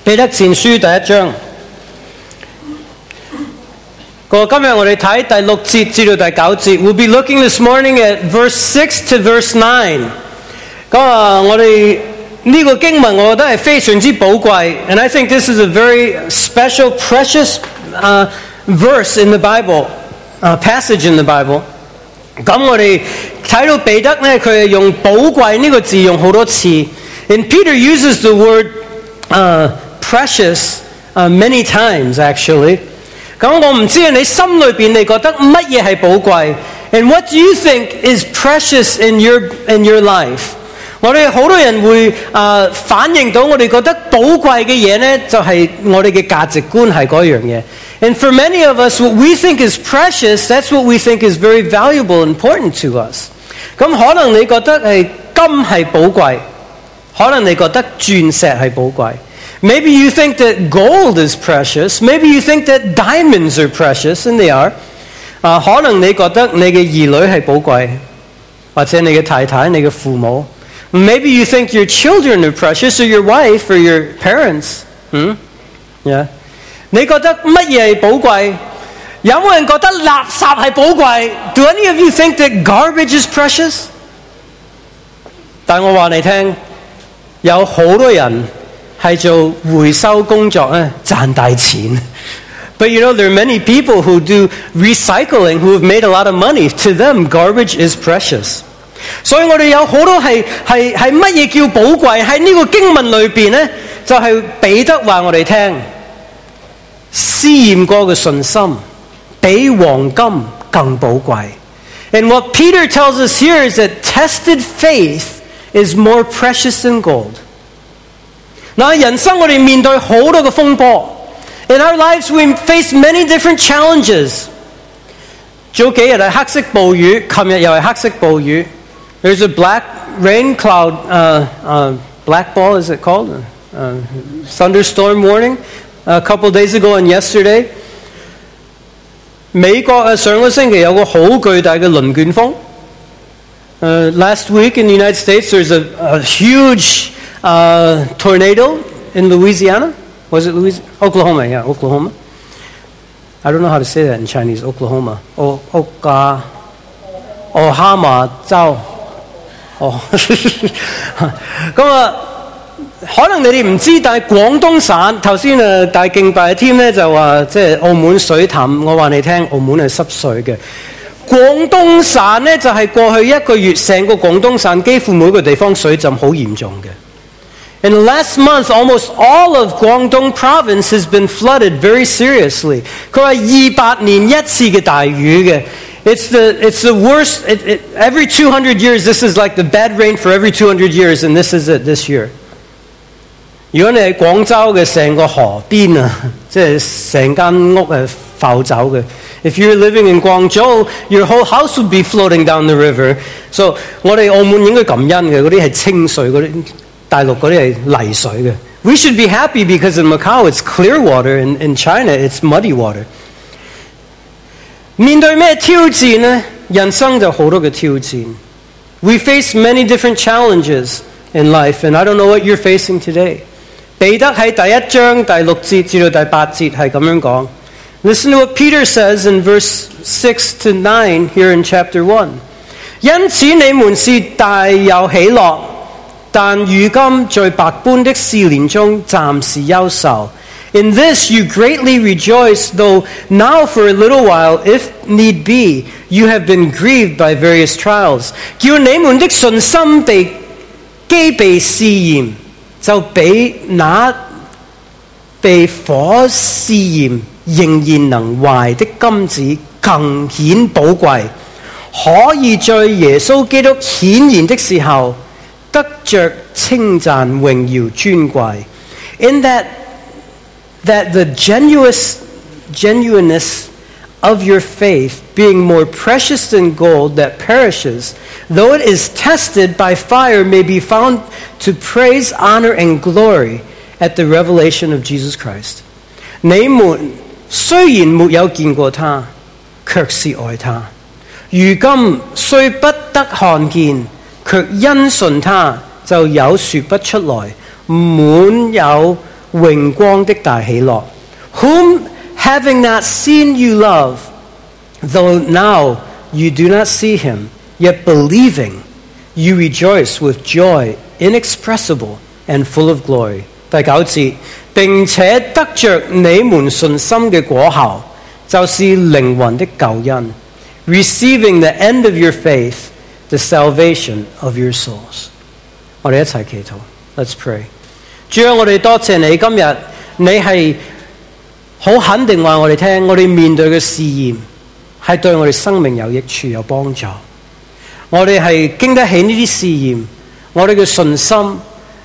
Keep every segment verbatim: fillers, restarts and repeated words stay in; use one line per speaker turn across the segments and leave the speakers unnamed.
彼得前書第一章。個今日我哋睇第六節至到第九節。We'll be looking this morning at verse six to verse nine。咁啊，我哋呢個經文我覺得係非常之寶貴 ，and I think this is a very special, precious uh, verse in the Bible, uh, passage in the Bible。咁我哋睇到彼得咧，佢係用寶貴呢個字用好多次。And Peter uses the word uh, precious uh, many times actually。咁我唔知你心裏邊你覺得乜嘢係寶貴 ？And what do you think is precious in your in your life？ 我哋好多人會啊、呃、反映到我哋覺得寶貴嘅嘢咧，就係、是、我哋嘅價值觀係嗰樣嘢。And for many of us, what we think is precious, that's what we think is very valuable and important to us。咁可能你覺得係金係寶貴，可能你覺得鑽石係寶貴。Maybe you think that gold is precious. Maybe you think that diamonds are precious, and they are. 啊，可能你覺得你嘅兒女係寶貴，或者你嘅太太、你嘅父母。Maybe you think your children are precious, or your wife, or your parents. 嗯 ，yeah。你覺得乜嘢係寶貴？有冇人覺得垃圾係寶貴 ？Do any of you think that garbage is precious？ 但我話你聽，有好多人係做回收工作咧，賺大錢。But you know, there are many people who do recycling who have made a lot of money. To them, garbage is precious. 所以我哋有好多係係係乜嘢叫寶貴？喺呢個經文裏邊咧，就係、是、彼得話我哋聽，試驗過嘅信心比黃金更寶貴。And what Peter tells us here is that tested faith is more precious than gold。嗱，人生我哋面對好多嘅風波。In our lives we face many different challenges。早幾日係黑色暴雨，琴日又係黑色暴雨。There's a black rain cloud, uh, uh, black ball is it called? Uh, thunderstorm warning a couple days ago and yesterday。美國啊上個星期有個好巨大嘅輪捲風。Uh, last week in the United States there's a, a huge Uh, tornado in Louisiana? Was it Louisiana? Oklahoma, yeah, Oklahoma. I don't know how to say that in Chinese. Oklahoma. O Oka Ohama 州。哦，咁啊，可能你哋唔知，但係廣東省頭先啊大敬拜嘅 team 咧就話，即係澳門水淡。我話你聽，澳門係濕碎嘅。廣東省咧就係、是、過去一個月，成個廣東省幾乎每個地方水浸好嚴重嘅。And last month, almost all of Guangdong province has been flooded very seriously. 佢話二百年一次嘅大雨嘅。It's the it's the worst. It, it, every two hundred years, this is like the bad rain for every two hundred years, and this is it this year. 如果你喺廣州嘅成個河邊啊，即係成間屋係浮走嘅。If you're living in Guangzhou, your whole house would be floating down the river. So 我哋澳門應該感恩嘅，嗰啲係清水嗰啲。大陸嗰啲係泥水嘅。We should be happy because in Macau it's clear water, and in China it's muddy water。面對咩挑戰呢？人生就好多嘅挑戰。We face many different challenges in life, and I don't know what you're facing today。彼得喺第一章第六節至到第八節係咁樣講。Listen to what Peter says in verse six to nine here in chapter one。因此你們是大有喜樂。但如今在百般的試煉中暫時憂愁。In this you greatly rejoice, though now for a little while, if need be, you have been grieved by various trials。叫你們的信心被既被試驗，就比那被火試驗仍然能壞的金子更顯寶貴，可以在耶穌基督顯現的時候得着稱讚、榮耀、尊貴。In that that the genuous genuineness of your faith, being more precious than gold that perishes, though it is tested by fire, may be found to praise, honor, and glory at the revelation of Jesus Christ。你們雖然沒有見過他，卻是愛他；如今雖不得看見，卻因信他就有說不出來滿有榮光的大喜樂 whom having not seen you love, though now you do not see him, yet believing, you rejoice with joy inexpressible and full of glory. 第九節，並且得着你們信心嘅果效，就是靈魂的救恩 receiving the end of your faith, the salvation of your souls. 我哋一齊祈禱 Let's pray. 主啊，我哋多謝你，今日你係好肯定話我哋聽，我哋面對嘅試驗係對我哋生命有益處有幫助。我哋係經得起呢啲試驗，我哋嘅信心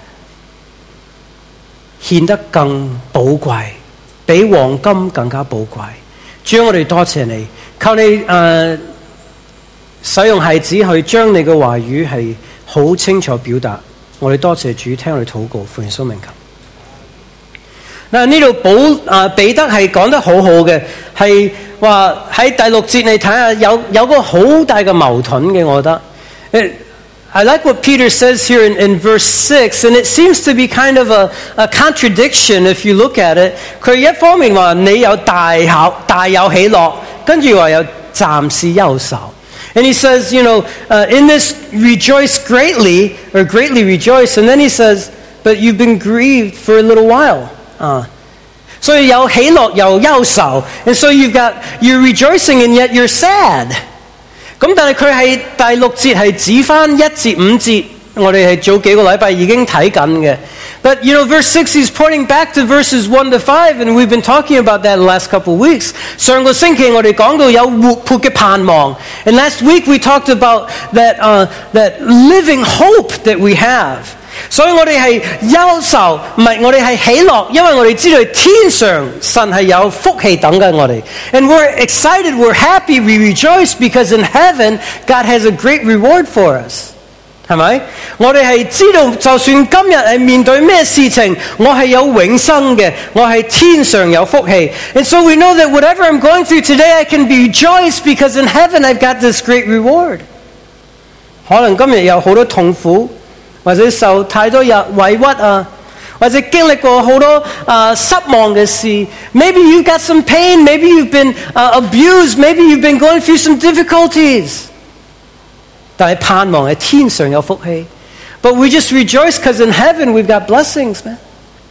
顯得更寶貴，比黃金更加寶貴。主啊，我哋多謝你，求你誒、呃、使用孩子去將你嘅話語係好清楚表達。我哋多謝主，聽我哋禱告，奉耶穌名求。嗱，呢度保啊彼得係講得好好嘅，係話喺第六節你睇下有有個好大嘅矛盾嘅，我覺得。I like what Peter says here in, in verse six, and it seems to be kind of a, a contradiction if you look at it. 佢一方面話你有大考大有喜樂，跟住話有暫時憂愁。And he says, you know, uh, in this rejoice greatly, or greatly rejoice, and then he says, but you've been grieved for a little while. Uh, so 有喜樂又憂愁 and so you've got, you're rejoicing and yet you're sad. 咁但係佢係第六節係指翻一至五節，我哋係早幾個禮拜已經睇緊嘅。But you know, verse six is pointing back to verses one to five, and we've been talking about that in the last couple of weeks. 上個星期我哋講到有活潑嘅盼望 and last week we talked about that, uh, that living hope that we have. 所以我哋係憂愁，唔係我哋係喜樂，因為我哋知道天上神係有福氣等緊我哋。And we're excited, we're happy, we rejoice because in heaven God has a great reward for us. 係咪？我哋係知道，就算今日係面對咩事情，我係有永生嘅，我係天上有福氣。And so we know that whatever I'm going through today, I can be rejoiced because in heaven I've got this great reward. 可能今日有好多痛苦。或者受太多日委屈啊，或者經歷過好多啊、uh, 失望嘅事。Maybe you've got some pain, maybe you've been uh, abused, maybe you've been going through some difficulties. 但係盼望係天上有福氣。But we just rejoice because in heaven we've got blessings, man.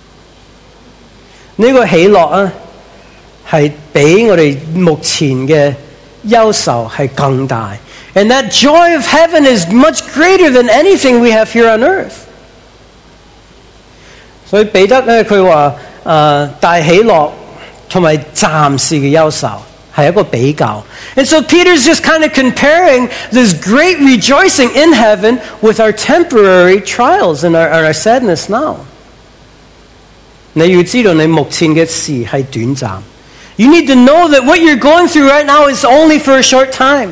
呢個喜樂啊，係比我哋目前嘅憂愁係更大。And that joy of heaven is much greater than anything we have here on earth. 所以彼得咧，佢話誒大喜樂同埋暫時嘅憂愁係一個比較。And so Peter's just kind of comparing this great rejoicing in heaven with our temporary trials and our, our sadness now. 你要知道你目前嘅事係短暫。You need to know that what you're going through right now is only for a short time.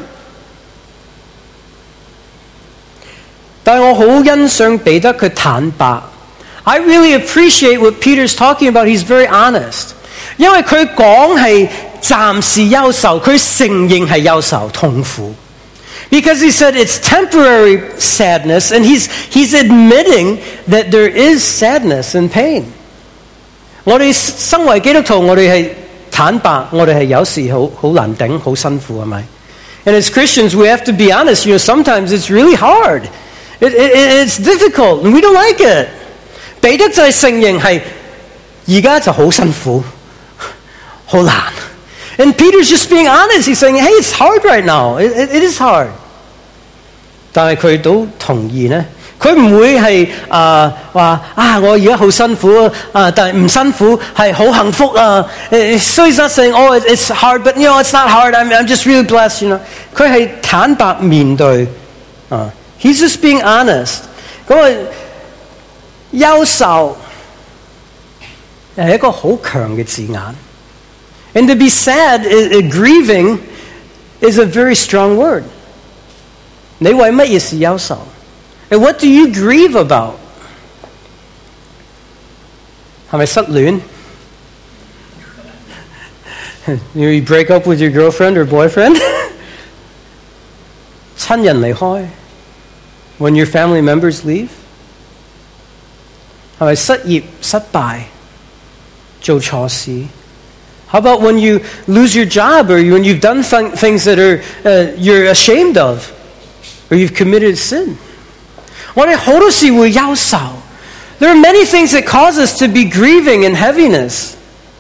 但係我好欣賞彼得佢坦白。I really appreciate what Peter's talking about. He's very honest. 因為佢講係暫時憂愁，佢承認係憂愁痛苦。Because he said it's temporary sadness, and he's he's admitting that there is sadness and pain. 我哋身為基督徒，我哋係坦白，我哋係有時好好難頂，好辛苦，係咪？ And as Christians, we have to be honest. You know, sometimes it's really hard. It, it, it's difficult, and we don't like it. 彼得就係承認係而家就好辛苦，好難。And Peter's just being honest. He's saying, "Hey, it's hard right now. It, it, it is hard." 但係佢都同意呢，佢唔會係啊話啊我而家好辛苦啊，但係唔辛苦係好幸福啊。So he's not saying, "Oh, it's hard," but you know, it's not hard. I'm, I'm just really blessed. You know, 佢係坦白面對啊。He's just being honest. 咁啊，憂愁係一個好強嘅字眼。And to be sad, uh, grieving, is a very strong word. 你為乜嘢事憂愁？ And what do you grieve about? 係咪失戀？ You break up with your girlfriend or boyfriend? 親人離開。When your family members leave? 係咪失業失敗？ 做錯事? How about when you lose your job, or when you've done th- things that are uh, you're ashamed of, or you've committed sin? 我哋好多時會憂愁. There are many things that cause us to be grieving and heaviness.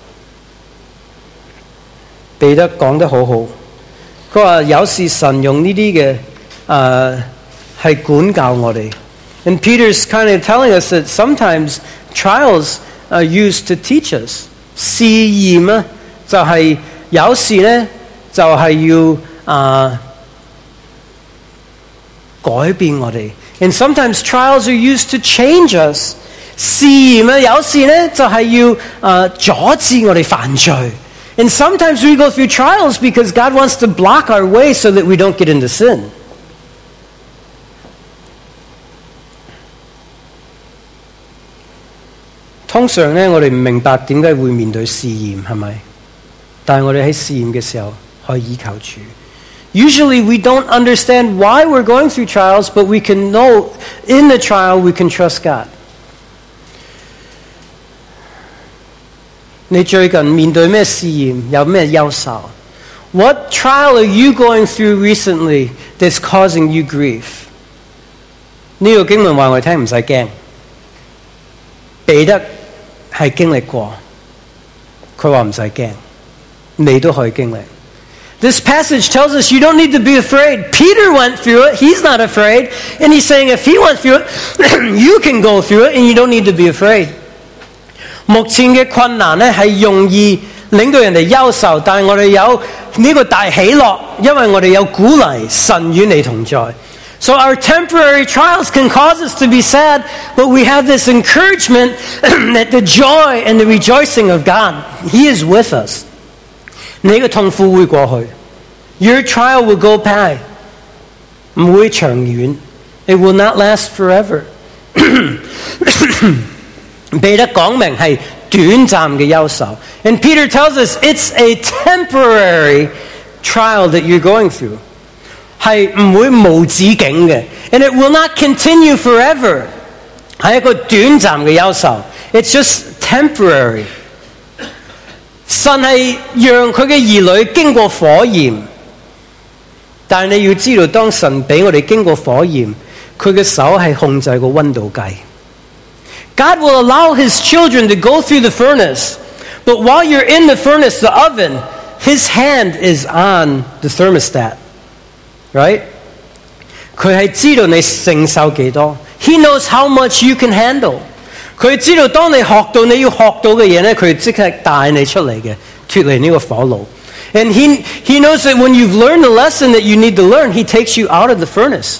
彼得講得好好，佢話有時神用呢啲嘅誒係管教我哋。And Peter's kind of telling us that sometimes trials are used to teach us. 試驗啊，就係有時咧就係要啊改變我哋。And sometimes trials are used to change us. 試驗啊，有時咧就係要啊阻止我哋犯罪。And sometimes we go through trials because God wants to block our way so that we don't get into sin. 通常呢，我哋唔明白點解會面對試驗，係咪？但係我哋喺試驗嘅時候可以依靠主。Usually we don't understand why we're going through trials, but we can know in the trial we can trust God. 你最近面對咩試驗？有咩憂愁？ What trial are you going through recently that's causing you grief? 呢個經文話我哋聽唔使驚，彼得係經歷過，佢話唔使驚，你都可以經歷。This passage tells us you don't need to be afraid. Peter went through it. He's not afraid. And he's saying if he went through it, you can go through it and you don't need to be afraid. 目前嘅困難咧係容易令到人哋憂愁，但係我哋有呢個大喜樂，因為我哋有鼓勵，神與你同在。So our temporary trials can cause us to be sad, but we have this encouragement that the joy and the rejoicing of God, He is with us. 你嘅痛苦會過去 Your trial will go by. 唔會長遠 It will not last forever. 彼得講明係短暫嘅憂愁 And Peter tells us it's a temporary trial that you're going through. 係唔會無止境嘅 And it will not continue forever. 係一個短暫嘅憂愁 It's just temporary. 神係讓佢嘅兒女經過火焰，但係你要知道，當神俾我哋經過火焰，佢嘅手係控制個溫度計。God will allow His children to go through the furnace, but while you're in the furnace, the oven, His hand is on the thermostat, right? 佢係知道你承受幾多 He knows how much you can handle. 佢知道當你學到你要學到嘅嘢咧，佢即刻帶你出嚟嘅，脫離呢個火爐。And he, he knows that when you've learned the lesson that you need to learn, He takes you out of the furnace.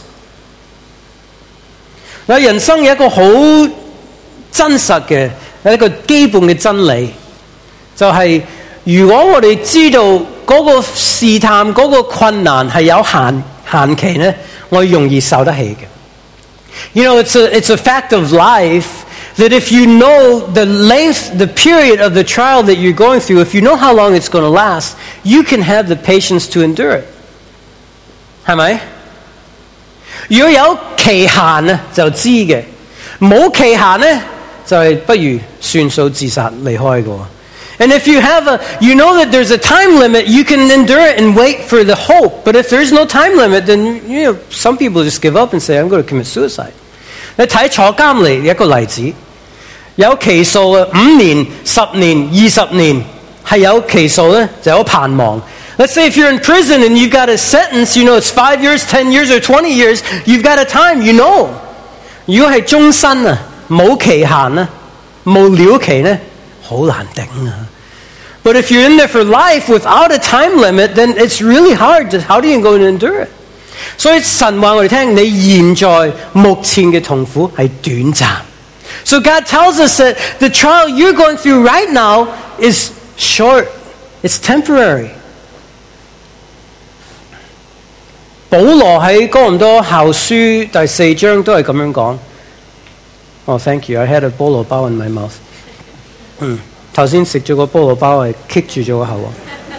嗱，人生有一個好真實嘅一個基本嘅真理，就係、是、如果我哋知道嗰個試探、嗰、那個困難係有限限期咧，我容易受得起嘅。You know, it's a, it's a fact of life that if you know the length, the period of the trial that you're going through, if you know how long it's going to last, you can have the patience to endure it. 係咪？如果有期限咧，就知嘅；冇期限咧，就係不如算數自殺離開嘅。And if you have a, you know that there's a time limit, you can endure it and wait for the hope. But if there's no time limit, then you know some people just give up and say, "I'm going to commit suicide." 你睇坐監嚟一個例子，有期數嘅五年、十年、二十年係有期數咧，就有盼望。Let's say if you're in prison and you've got a sentence, you know it's five years, ten years, or twenty years, you've got a time, you know. 如果係終身啊，冇期限啊，冇了期咧，好難頂啊。But if you're in there for life without a time limit, then it's really hard. To, how do you go to endure it? 所以神話我哋聽，你現在目前嘅痛苦係短暫。So God tells us that the trial you're going through right now is short. It's temporary. 保羅喺哥林多後書第四章都係咁樣講。Oh, thank you. I had a 菠蘿包 in my mouth. 嗯，頭先食咗個菠蘿包係棘住咗個口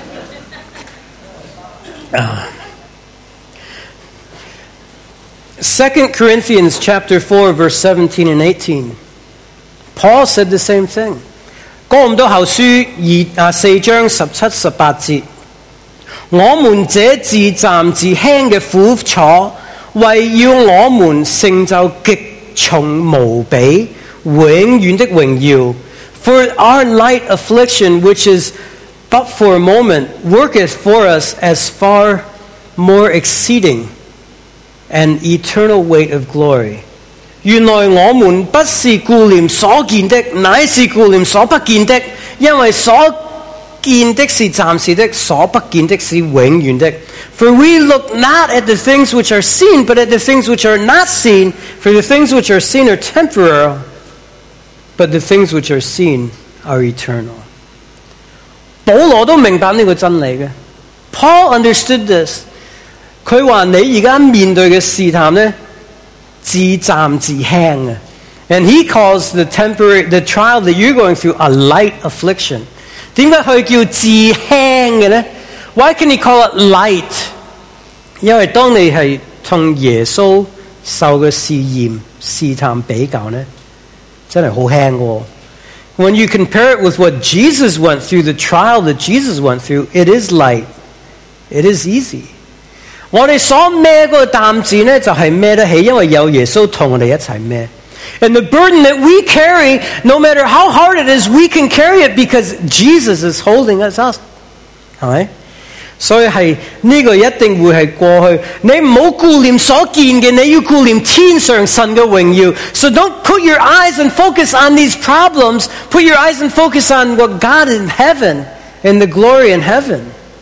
啊。Second Corinthians chapter four, verse seventeen and eighteen. Paul said the same thing. 哥林多後書二啊四章十七十八節，我們這自暫自輕嘅苦楚，為要我們成就極重無比、永遠的榮耀。For our light affliction, which is but for a moment, worketh for us as far more exceeding an eternal weight of glory. 原來我們不是顧念所見的，乃是顧念所不見的，因為所見的是暫時的，所不見的是永遠的。For we look not at the things which are seen, but at the things which are not seen. For the things which are seen are temporal, but the things which are seen are eternal. 保羅都明白呢個真理嘅。Paul understood this. 佢話你而家面對嘅試探呢，自暫自輕啊。And he calls the temporary, the trial that you're going through a light affliction. 點解佢叫自輕嘅呢？ Why can he call it light? 因為當你係同耶穌受嘅試驗、試探比較呢，真係好輕喎。When you compare it with what Jesus went through, the trial that Jesus went through, it is light. It is easy. 我哋所孭嗰個擔子呢，就係孭得起，因為有耶穌同我哋一齊孭。And the burden that we carry, no matter how hard it is, we can carry it because Jesus is holding us up. 係咪？所以係呢個一定會係過去。你唔好顧念所見嘅，你要顧念天上神嘅榮耀。So don't put your eyes and focus on these problems. Put your eyes and focus on what God in heaven and the glory in heaven.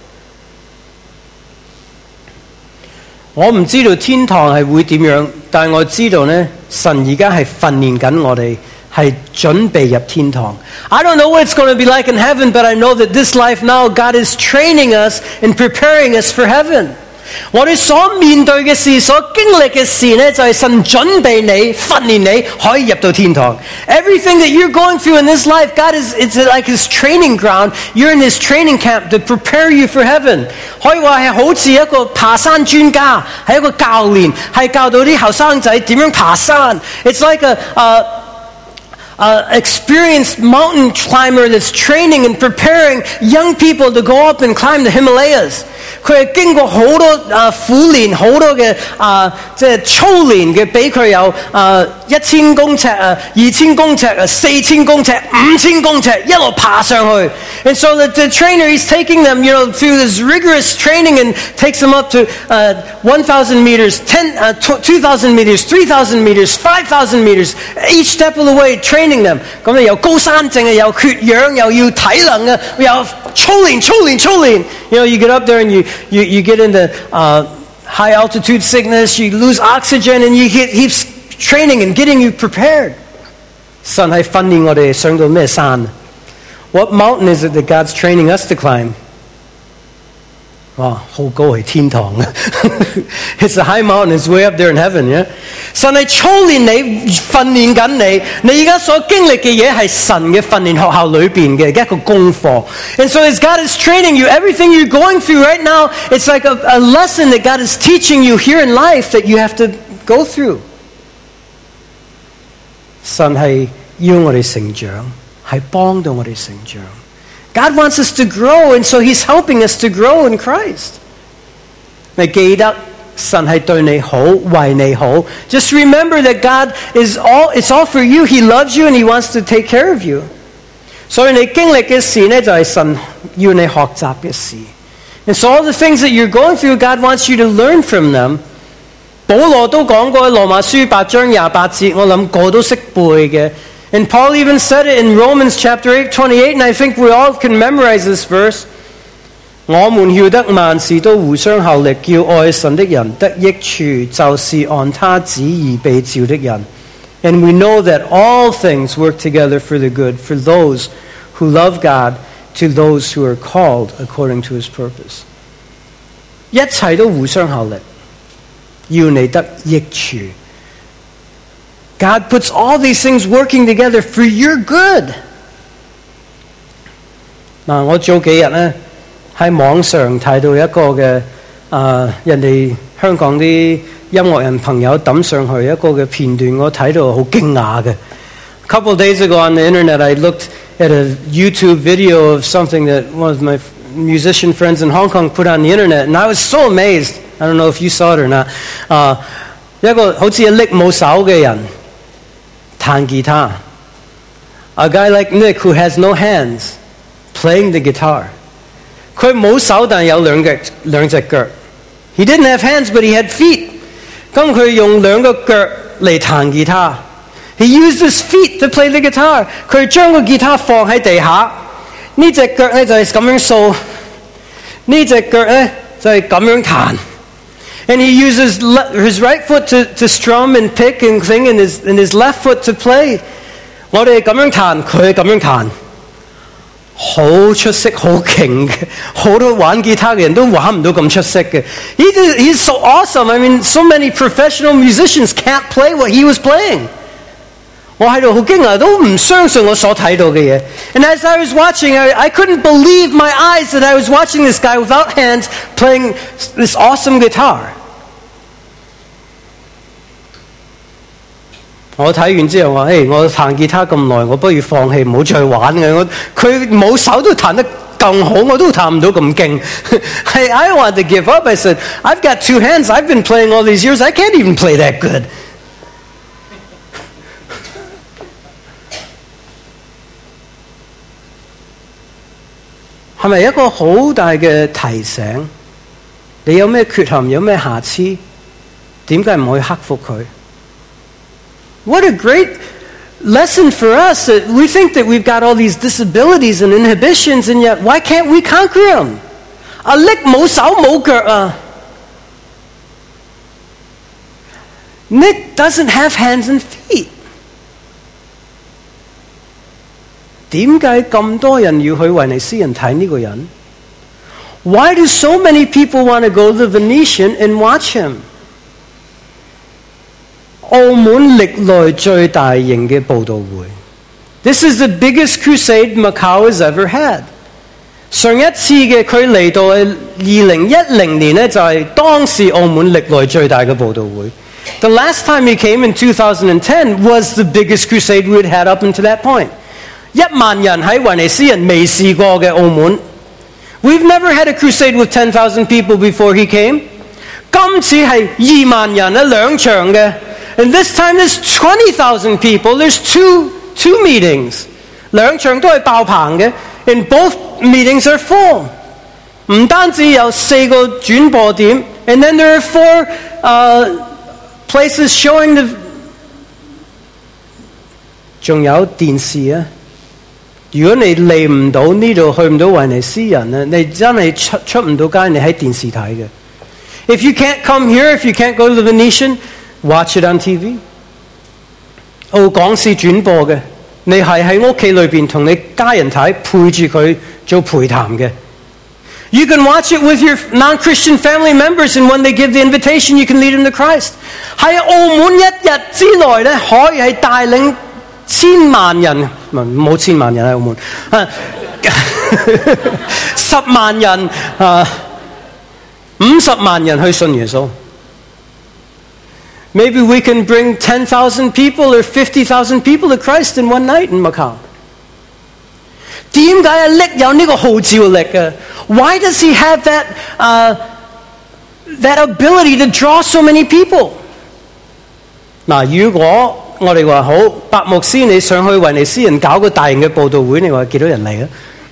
我唔知道天堂係會點樣，但係我知道呢，神而家係訓練緊我哋，係準備入天堂。I don't know what it's going to be like in heaven, but I know that this life now, God is training us and preparing us for heaven. 我哋所面對嘅事，所經歷嘅事呢，就係神準備你、訓練你，可以入到天堂。Everything that you're going through in this life, God is, it's like His training ground. You're in His training camp to prepare you for heaven. 可以話係好似一個爬山專家，係一個教練，係教到啲後生仔點樣爬山。It's like a uh, Uh, experienced mountain climber that's training and preparing young people to go up and climb the Himalayas. 佢係經過好多啊苦練，好多嘅啊即係操練嘅，俾佢有啊一千公尺啊、二千公尺啊、四千公尺、五千公尺一路爬上去。And so the, the trainer is taking them, you know, through this rigorous training and takes them up to uh, one thousand meters, ten, uh, two thousand meters, three thousand meters, five thousand meters. Each step of the way, training them. 咁你有高山症啊，有缺氧，又要體能啊，又操練、操練、操練。You know, you get up there and you you you get into uh, high altitude sickness. You lose oxygen, and you get keeps training and getting you prepared. 神係訓練我哋上到咩山 ？What mountain is it that God's training us to climb? 哇，好高係天堂啊 ！It's a high mountain. It's way up there in heaven. Yeah. 神係操練你、訓練緊你。你而家所經歷嘅嘢係神嘅訓練學校裏邊嘅一個功課。And so as God is training you, everything you're going through right now, it's like a, a lesson that God is teaching you here in life that you have to go through. 神係要我哋成長，係幫到我哋成長。God wants us to grow, and so He's helping us to grow in Christ. 你記得神係對你好，為你好。Just remember that God is all, it's all for you. He loves you and He wants to take care of you. 所以你經歷嘅事呢，就係神要你學習嘅事。And so all the things that you're going through, God wants you to learn from them. 保羅都講過羅馬書八章廿八節，我諗個都識背嘅。And Paul even said it in Romans chapter eight twenty-eight, and I think we all can memorize this verse. 我們曉得萬事都互相效力，叫愛神的人得益處，就是按他旨意被召的人。And we know that all things work together for the good, for those who love God, to those who are called according to His purpose. 一切都互相效力，要你得益處。God puts all these things working together for your good. 嗱，我早幾日咧喺網上睇到一個嘅啊，人哋香港啲音樂人朋友抌上去一個嘅片段，我睇到好驚訝嘅。A couple of days ago on the internet, I looked at a YouTube video of something that one of my musician friends in Hong Kong put on the internet, and I was so amazed. I don't know if you saw it or not. Uh, 一個好似拎冇手嘅人彈吉他。A guy like Nick who has no hands playing the guitar. 佢冇手但有兩隻兩隻腳。He didn't have hands but he had feet. 咁佢用兩個腳嚟彈吉他。He used his feet to play the guitar. 佢將個吉他放喺地下，呢隻腳咧就係咁樣掃，呢隻腳咧就係咁樣彈。And he uses le- his right foot to, to strum and pick and sing, and his, and his left foot to play. 我哋咁樣彈，佢咁樣彈，好出色，好勁嘅，好多玩吉他嘅人都玩唔到咁出色嘅。He did, he's so awesome. I mean, so many professional musicians can't play what he was playing. 我喺度好驚訝，都唔相信我所睇到嘅嘢。And as I was watching, I, I couldn't believe my eyes that I was watching this guy without hands playing this awesome guitar. 我睇完之後話：，誒，我彈吉他咁耐，我不如放棄，唔好再玩嘅。我佢冇手都彈得更好，我都彈唔到咁勁。I, I wanted to give up. I said, I've got two hands. I've been playing all these years. I can't even play that good. 係咪一個好大嘅提醒？你有咩缺陷，有咩瑕疵，點解唔可以克服佢？ What a great lesson for us that we think that we've got all these disabilities and inhibitions, and yet why can't we conquer them? 阿力冇手冇腳啊 Nick doesn't have hands and feet. 點解咁多人要去威尼斯人睇呢個人 Why do so many people want to go to the Venetian and watch him? 澳門歷來最大型嘅佈道會 This is the biggest crusade Macau has ever had. 上一次嘅佢嚟到係二零一零年呢，就係當時澳門歷來最大嘅佈道會 The last time he came in two thousand ten was the biggest crusade we had had up until that point. 一萬人喺威尼斯人未試過嘅澳門 We've never had a crusade with ten thousand people before he came. 今次係二萬人咧兩場嘅 And this time there's twenty thousand people. There's two, two meetings. 兩場都係爆棚嘅 And both meetings are full. 唔單止有四個轉播點 And then there are four uh, places showing the 仲有電視啊如果你嚟唔到呢度去唔到威尼斯人咧你真係出出唔到街你喺電視睇嘅 If you can't come here, if you can't go to the Venetian, watch it on T V. 澳港視轉播嘅你係喺屋企裏邊同你家人睇陪住佢做陪談嘅 You can watch it with your non-Christian family members and when they give the invitation, you can lead them to Christ. 喺澳門一日之內咧可以係帶領千萬人冇千萬人喺澳門十萬人啊五十萬人去信耶穌 Maybe we can bring ten thousand people or fifty thousand people to Christ in one night in Macau 點解阿力有呢個號召力嘅 Why does he have that, uh, that ability to draw so many people 嗱如果我哋話好，白牧師你上去威尼斯人搞個大型嘅佈道會，你話幾多人嚟啊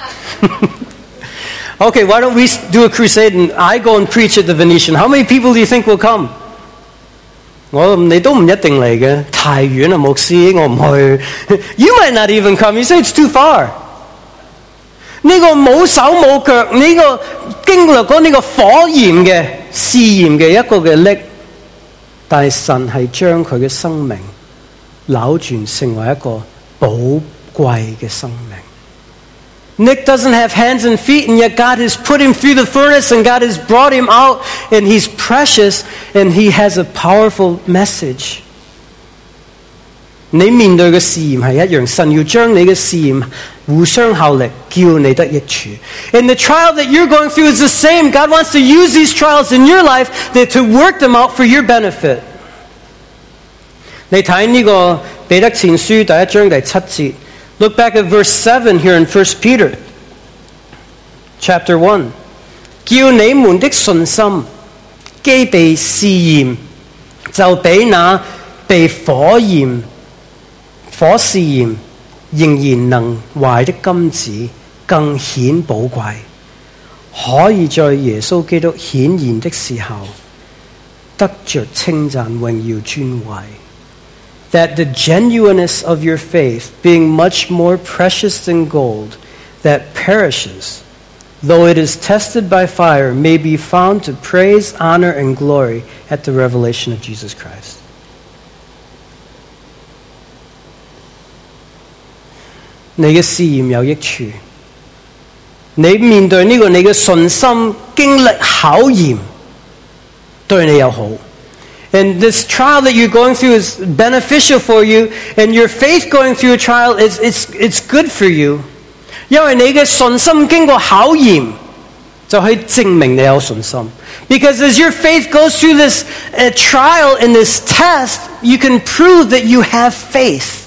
Okay, why don't we do a crusade and I go and preach at the Venetian? How many people do you think will come? 我你都唔一定嚟嘅，太遠啦，牧師，我唔去。You might not even come. You say it's too far. 呢個冇手冇腳，呢個經歷過呢個火焰嘅試驗嘅一個嘅力，但係神係將佢嘅生命扭轉成為一個寶貴嘅生命。Nick doesn't have hands and feet, and yet God has put him through the furnace, and God has brought him out, and he's precious, and he has a powerful message. 你面對嘅試驗係一樣，神要將你嘅試驗互相效力，叫你得益處。And the trial that you're going through is the same. God wants to use these trials in your life that to work them out for your benefit. 你睇呢個彼得前書第一章第七節， Look back at verse seven here in First Peter chapter one. 叫你們的信心既被試驗，就比那被火焰火試驗仍然能壞的金子更顯寶貴，可以在耶穌基督顯現的時候得着稱讚、榮耀、尊貴。That the genuineness of your faith, being much more precious than gold, that perishes, though it is tested by fire, may be found to praise, honor, and glory at the revelation of Jesus Christ. 你嘅試驗有益處，你面對呢個你嘅信心經歷考驗，對你有好。And this trial that you're going through is beneficial for you, and your faith going through a trial is it's it's good for you. 因為你嘅信心經過考驗，就可以證明你有信心。Because as your faith goes through this uh, trial and this test, you can prove that you have faith.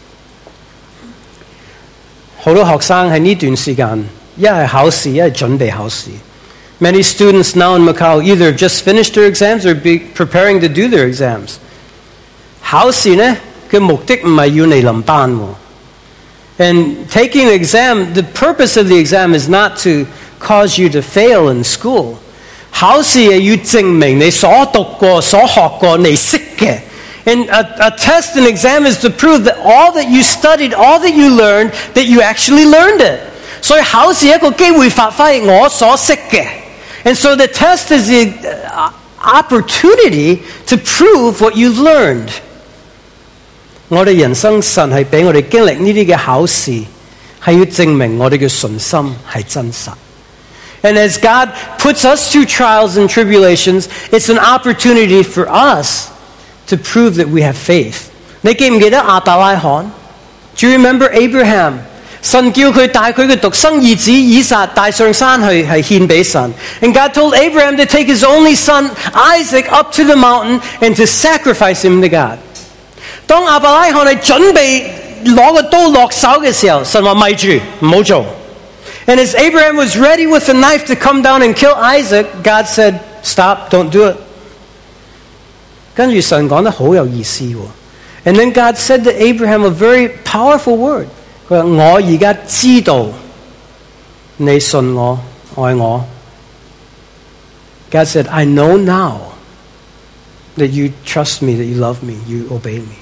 好多學生喺呢段時間，一係考試，一係準備考試。Many students now in Macau either have just finished their exams or be preparing to do their exams. 考試呢嘅目的唔係要你臨班喎。And taking an exam, the purpose of the exam is not to cause you to fail in school. 考試係要證明你所讀過、所學過、你識嘅。And a, a test and exam is to prove that all that you studied, all that you learned, that you actually learned it. 所以考試係一個機會發揮我所識嘅。And so the test is the opportunity to prove what you've learned. 我哋人生神係俾我哋經歷呢啲嘅考試，係要證明我哋嘅信心係真實。And as God puts us through trials and tribulations, it's an opportunity for us to prove that we have faith. 你記唔記得亞伯拉罕 ？Do you remember Abraham? 神叫佢帶佢嘅獨生兒子以撒帶上山去，係獻俾神。And God told Abraham to take his only son Isaac up to the mountain and to sacrifice him to God. 當亞伯拉罕係準備攞個刀落手嘅時候，神話咪住，唔好做。And as Abraham was ready with a knife to come down and kill Isaac, God said, "Stop, don't do it." 跟住神講得好有意思喎。And then God said to Abraham a very powerful word. 佢話：我而家知道你信我、愛我。God said, "I know now that you trust me, that you love me, you obey me."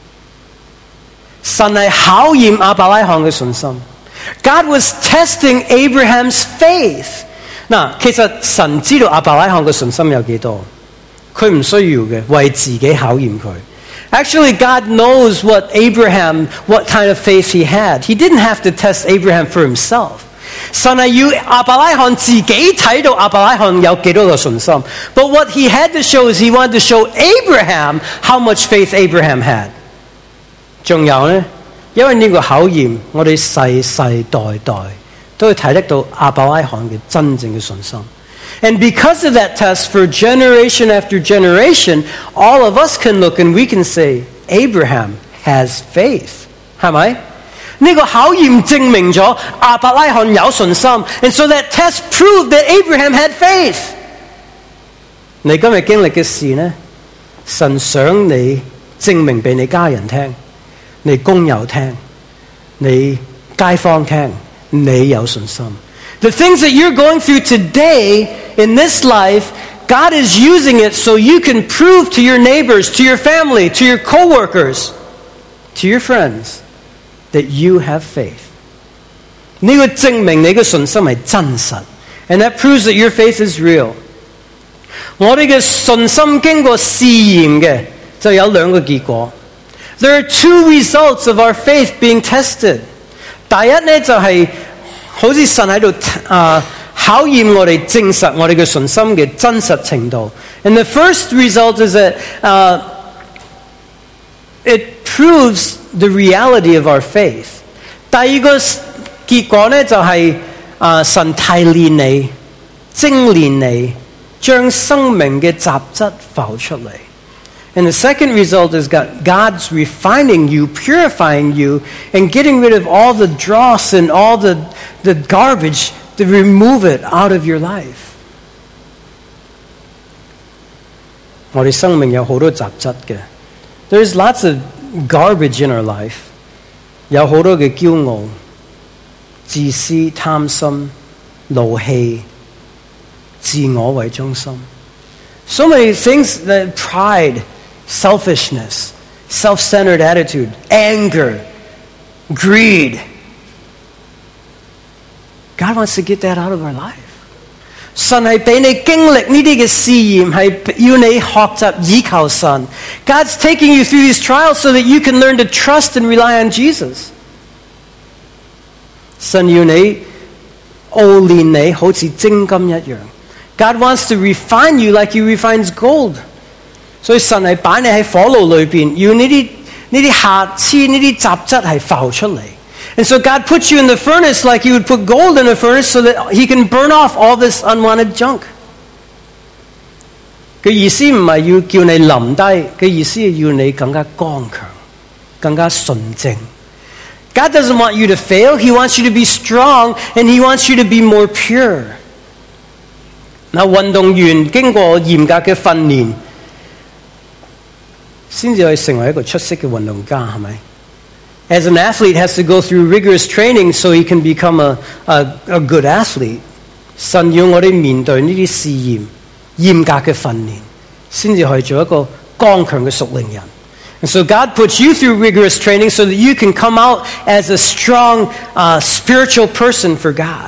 神係考驗亞伯拉罕嘅信心。God was testing Abraham's faith. 嗱，其實神知道亞伯拉罕嘅信心有幾多，佢唔需要嘅，為自己考驗佢。Actually, God knows what Abraham, what kind of faith he had. He didn't have to test Abraham for himself. 神係要亞伯拉罕自己睇到亞伯拉罕有幾多個信心。But what he had to show is he wanted to show Abraham how much faith Abraham had. 仲有呢，因為呢個考驗，我哋世世代代都會睇得到亞伯拉罕嘅真正嘅信心。And because of that test, for generation after generation, all of us can look and we can say, Abraham has faith. 係咪？呢個考驗證明咗亞伯拉罕有信心。And so that test proved that Abraham had faith. 你今日經歷嘅事呢，神想你證明俾你家人聽，你工友聽，你街坊聽，你有信心。The things that you're going through today in this life, God is using it so you can prove to your neighbors, to your family, to your co-workers, to your friends, that you have faith. 呢個證明你嘅信心係真實 and that proves that your faith is real. 我哋嘅信心經過試驗嘅，就有兩個結果。There are two results of our faith being tested. 第一呢就係好似神喺度啊考驗我哋，證實我哋嘅信心嘅真實程度。And the first result is that uh, it proves the reality of our faith. 第二個結果呢就係、是、啊、呃、神提煉你、精煉你，將生命嘅雜質浮出嚟。 And the second result is God, God's refining you, purifying you, and getting rid of all the dross and all the, the garbage to remove it out of your life. 我哋生命有好多雜質嘅。There's lots of garbage in our life. 有好多嘅驕傲、自私、貪心、怒氣、自我為中心。So many things that pride, selfishness, self-centered attitude, anger, greed. God wants to get that out of our life. 神係俾你經歷呢啲嘅試驗，係要你學習倚靠神。God's taking you through these trials so that you can learn to trust and rely on Jesus. 神要你熬練你好似精金一樣。God wants to refine you like He refines gold. 所以神係擺你喺火爐裏邊，要呢啲呢啲瑕疵、呢啲雜質係浮出嚟。And so God puts you in the furnace like He would put gold in a furnace so that He can burn off all this unwanted junk. 嘅意思唔係要叫你冧低，嘅意思係要你更加剛強，更加純正。God doesn't want you to fail. He wants you to be strong, and He wants you to be more pure. 嗱，運動員經過嚴格嘅訓練，先至可以成為一個出色嘅運動家，係咪？ As an athlete has to go through rigorous training so he can become a, a, a good athlete. 神要我哋面對呢啲試驗，嚴格嘅訓練，先至可以做一個剛強嘅屬靈人。And so God puts you through rigorous training so that you can come out as a strong uh, spiritual person for God.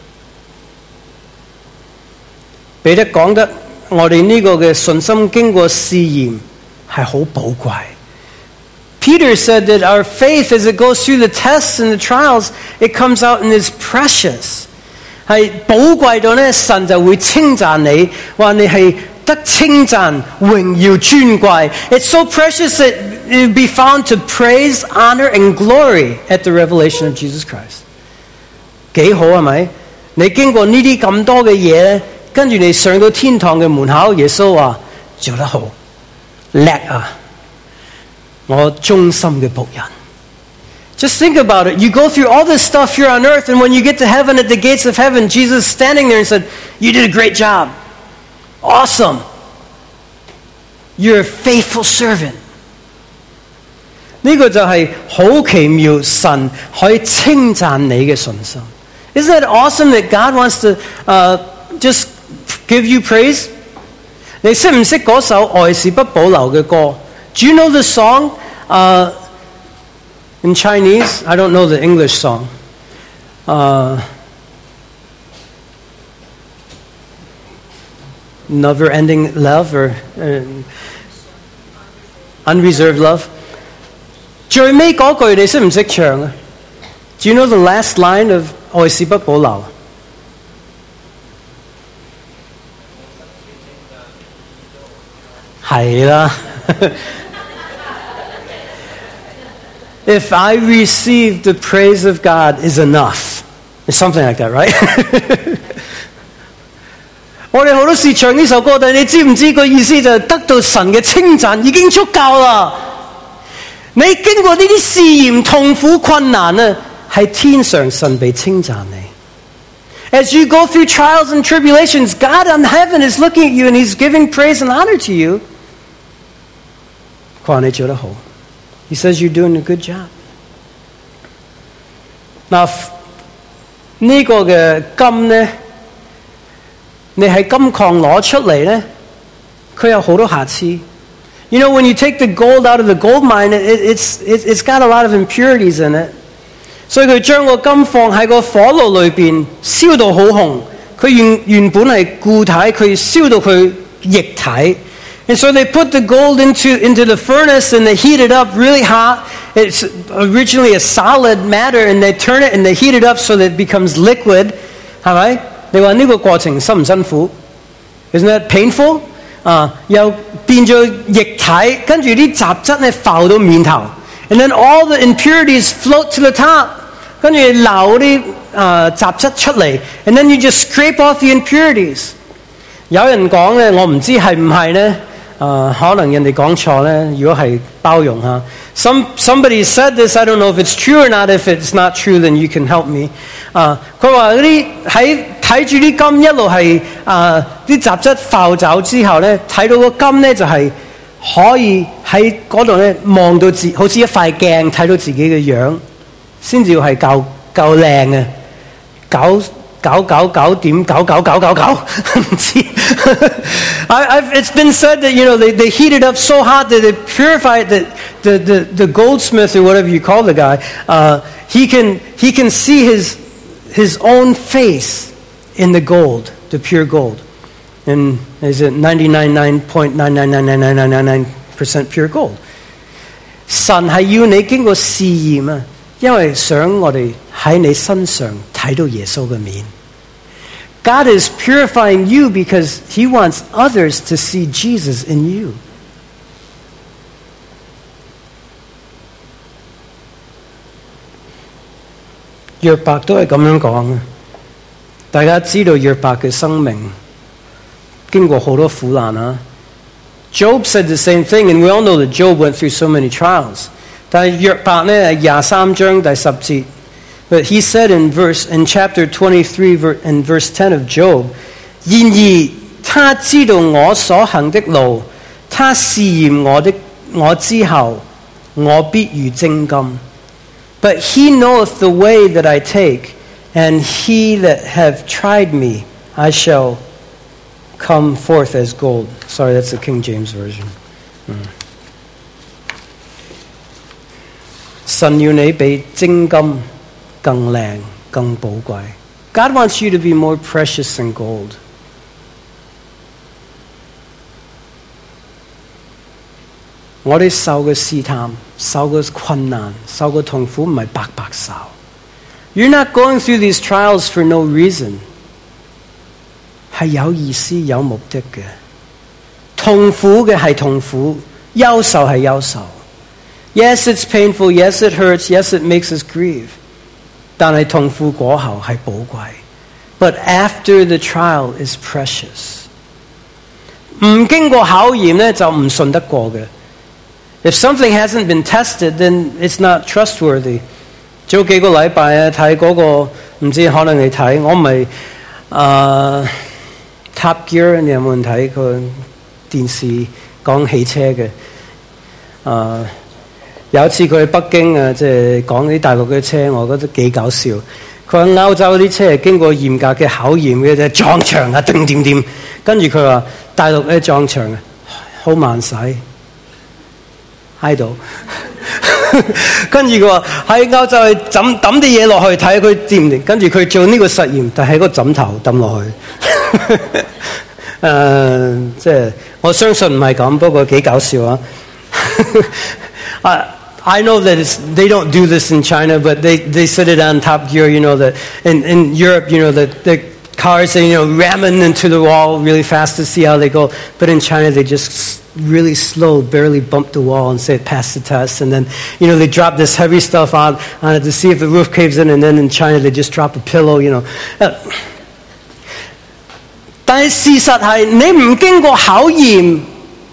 彼得講得我哋呢個嘅信心經過試驗係好寶貴。Peter said that our faith, as it goes through the tests and the trials, it comes out and is precious. 係寶貴到呢，神就會稱讚你，話你係得稱讚、榮耀、尊貴。It's so precious that it will be found to praise, honor, and glory at the revelation of Jesus Christ. 幾好係咪？你經過呢啲咁多嘅嘢咧，跟住你上到天堂嘅門口，耶穌話做得好，叻啊！ 我忠心嘅僕人。Just think about it. You go through all this stuff here on earth, and when you get to heaven, at the gates of heaven, Jesus is standing there and said, "You did a great job. Awesome. You're a faithful servant." 呢個就係好奇妙，神可以稱讚你嘅信心。Isn't that awesome that God wants to uh, just give you praise? 你識唔識嗰首愛是不保留嘅歌？ Do you know the song uh, in Chinese? I don't know the English song. Uh, Never-ending love or uh, unreserved love. 最尾嗰句你識唔識唱啊？ Do you know the last line of 愛是不保留？ 係啦。If I receive the praise of God is enough. It's something like that, right? 我哋好多時唱呢首歌，但係你知唔知個意思就係得到神嘅稱讚已經足夠啦。你經過呢啲試驗、痛苦、困難啊，係天上神被稱讚你。As you go through trials and tribulations, God in heaven is looking at you and He's giving praise and honor to you. 佢話你做得好。He says you're doing a good job. 嗱，呢個嘅金咧，你喺金礦攞出嚟咧，佢有好多瑕疵。You know, when you take the gold out of the gold mine, it, it's, it, it's got a lot of impurities in it. 所以佢將個金放喺個火爐裏邊，燒到好紅。佢原原本係固體，佢燒到佢液體。And so they put the gold into, into the furnace and they heat it up really hot. It's originally a solid matter and they turn it and they heat it up so that it becomes liquid. 係咪？你話呢個過程辛唔辛苦 ？Isn't that painful? 啊，又變咗液體，跟住啲雜質咧浮到面頭。And then all the impurities float to the top. 跟住流啲啊雜質出嚟。And then you just scrape off the impurities. 有人講咧，我唔知係唔係咧。 呃，可能人哋講錯咧，如果係包容下。Some somebody said this, I don't know if it's true or not. If it's not true, then you can help me. 啊，佢話嗰啲喺睇住啲金一路係啊啲雜質浮走之後咧，睇到個金咧就係、是、可以喺嗰度咧望到自好似一塊鏡睇到自己嘅樣，先至係夠夠靚嘅。九九九九點九九九九九唔知。I, I've, it's been said that you know they, they heat it up so hot that they purify it, that the, the, the goldsmith or whatever you call the guy, uh, he can he can see his his own face in the gold, the pure gold, and is it ninety-nine point nine nine nine nine nine nine nine nine percent pure gold. 神係要你經過試驗啊，因為想我哋喺你身上睇到耶穌嘅面。God is purifying you because He wants others to see Jesus in you. 約伯都係咁樣講嘅。大家知道約伯嘅生命經過好多苦難啊。Job said the same thing, and we all know that Job went through so many trials. 但係約伯呢係廿三章第十節。But he said in verse in chapter twenty-three and verse ten of Job, 然而他知道我所行的路，他試驗我的我之後，我必如精金。But he knoweth the way that I take, and he that hath tried me, I shall come forth as gold. Sorry, that's the King James Version. 神要你比精金更靚、更寶貴。God wants you to be more precious than gold. 我哋受嘅試探、受嘅困難、受嘅痛苦唔係白白受。You're not going through these trials for no reason. 係有意思、有目的嘅。痛苦嘅係痛苦，憂愁係憂愁。Yes, it's painful. Yes, it hurts. Yes, it makes us grieve. 但係痛苦過後係寶貴。But after the trial is precious. 唔經過考驗咧就唔信得過嘅。If something hasn't been tested, then it's not trustworthy. 早幾個禮拜啊睇嗰個唔知可能你睇，我唔係誒 Top Gear， 你有冇人睇個電視講汽車嘅？誒、呃。有一次佢去北京啊，即係講啲大陸嘅車，我覺得幾搞笑。佢話歐洲啲車係經過嚴格嘅考驗嘅，就撞牆啊，定點點。跟住佢話大陸咧撞牆啊，好慢駛喺度。跟住佢話喺歐洲去抌抌啲嘢落去睇佢掂唔掂。跟住佢做呢個實驗，但係個枕頭抌落去。誒、呃，即係我相信唔係咁，不過幾搞笑啊。uh, I know that it's, they don't do this in China, but they, they set it on Top Gear, you know, that in, in Europe, you know, the, the cars, they, you know, ramming into the wall really fast to see how they go. But in China, they just really slow, barely bump the wall and say, pass the test. And then, you know, they drop this heavy stuff on, on it to see if the roof caves in. And then in China, they just drop a pillow, you know. Uh, 但係事實係你唔經過考驗，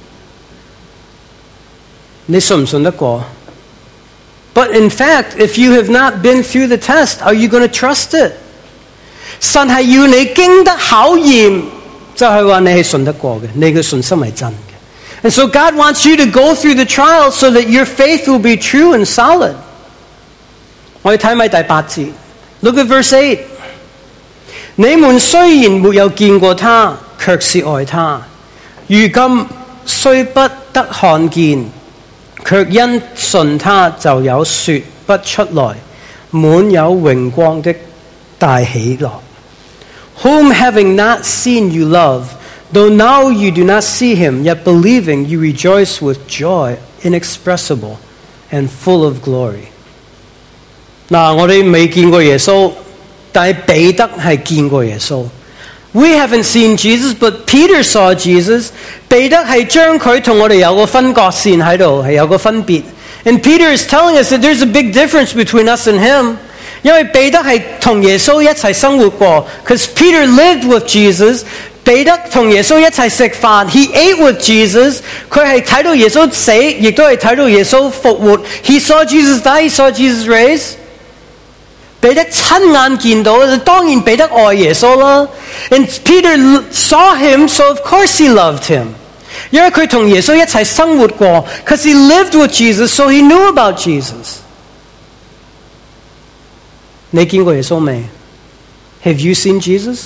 你信唔信得過？ But in fact, if you have not been through the test, are you going to trust it? 神係要你經得考驗，就係話你係信得過嘅，你嘅信心係真嘅。And so God wants you to go through the trial so that your faith will be true and solid. 我哋睇埋第八節 ，Look at verse eight. 你們雖然沒有見過他，卻是愛他；如今雖不得看見，卻因信他就有說不出來，滿有榮光的大喜樂。Whom having not seen you love, though now you do not see him, yet believing you rejoice with joy inexpressible and full of glory. 嗱，我哋未見過耶穌，但係彼得係見過耶穌。We haven't seen Jesus, but Peter saw Jesus. 彼得係將佢同我哋有個分割線喺度，係有個分別。And Peter is telling us that there's a big difference between us and him. 因為彼得係同耶穌一齊生活過 ，because Peter lived with Jesus. 彼得同耶穌一齊食飯 ，He ate with Jesus。佢係睇到耶穌死，亦都係睇到耶穌復活。He saw Jesus die, he saw Jesus raise。彼得親眼見到，當然彼得愛耶穌啦。And Peter saw him, so of course he loved him。因為佢同耶穌一齊生活過 ，because he lived with Jesus, so he knew about Jesus。你見過耶穌未 ？Have you seen Jesus？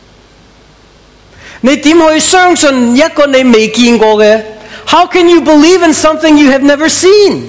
你點可以相信一個你未見過嘅 ？How can you believe in something you have never seen？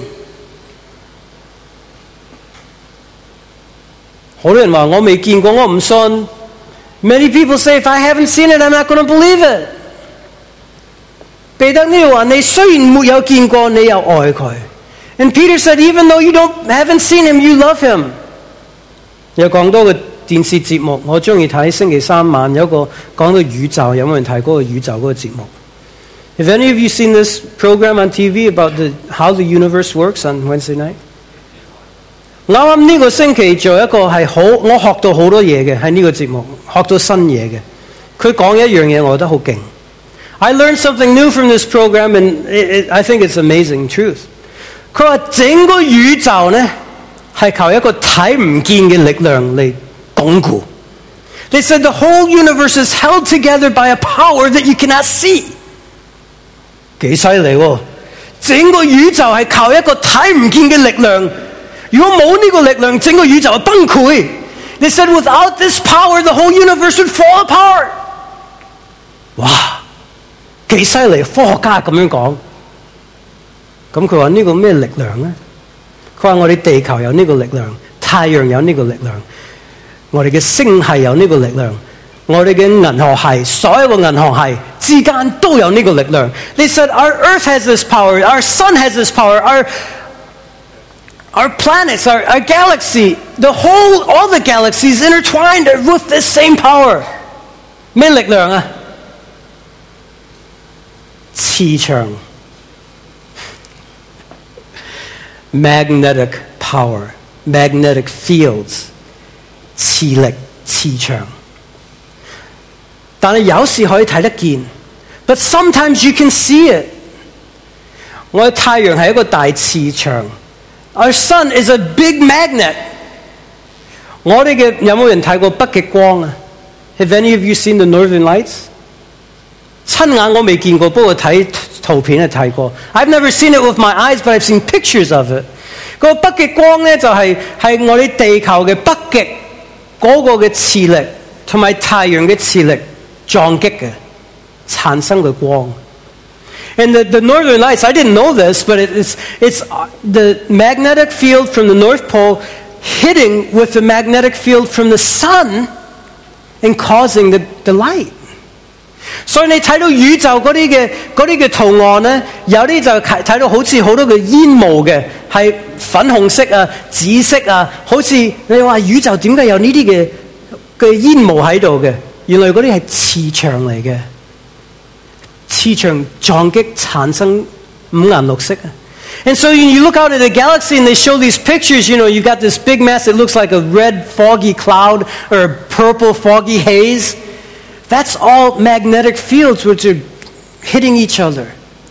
好多人話我未見過，我唔信。Many people say if I haven't seen it, I'm not going to believe it。彼得呢度話你雖然沒有見過，你又愛佢。And Peter said, even though you don't haven't seen him, you love him。有講多個電視節目，我中意睇星期三晚有一個講到宇宙，有冇人睇嗰個宇宙嗰個節目 ？Have any of you seen this program on T V about the how the universe works on Wednesday night？ 啱啱呢個星期做一個係好，我學到好多嘢嘅喺呢個節目，學到新嘢嘅。佢講一樣嘢，我覺得好勁。I learned something new from this program, and it, it, I think it's amazing truth。佢話整個宇宙呢係靠一個睇唔見嘅力量嚟鞏固。They said the whole universe is held together by a power that you cannot see。幾犀利喎！整個宇宙係靠一個睇唔見嘅力量。如果冇呢個力量，整個宇宙就崩潰。They said without this power, the whole universe would fall apart。哇！幾犀利！科學家咁樣講。咁佢話呢個咩力量呢？佢話我哋地球有呢個力量，太陽有呢個力量，我哋嘅星系有呢個力量，我哋嘅銀河系，所有嘅銀河系之間都有呢個力量。They said our Earth has this power, our Sun has this power, our our planets, our, our galaxy, the whole, all the galaxies intertwined with this same power。咩力量啊？磁場。Magnetic power, magnetic fields， 磁力、磁場。但係有時可以睇得見 ，but sometimes you can see it。我嘅太陽係一個大磁場 ，Our sun is a big magnet。我哋嘅有冇人睇過北極光啊 ？Have any of you seen the Northern Lights？ 親眼我未見過，不過睇圖片係睇過。I've never seen it with my eyes, but I've seen pictures of it。個北極光咧就係、是、係我哋地球嘅北極嗰個嘅磁力同埋太陽嘅磁力撞擊嘅產生嘅光。And the, the Northern Lights, I didn't know this, but it, it's, it's the magnetic field from the North Pole hitting with the magnetic field from the sun and causing the, the light。所以你睇到宇宙嗰啲嘅嗰啲嘅圖案咧，有啲就睇到好似好多嘅煙霧嘅，係粉紅色啊、紫色啊，好似你話宇宙點解有呢啲嘅嘅煙霧喺度嘅？原來嗰啲係磁場嚟嘅，磁場撞擊產生五顏六色啊。And so when you look out at the galaxy and they show these pictures, you know, you got this big mass that looks like a red foggy cloud or a purple foggy haze。That's all magnetic fields which are hitting each other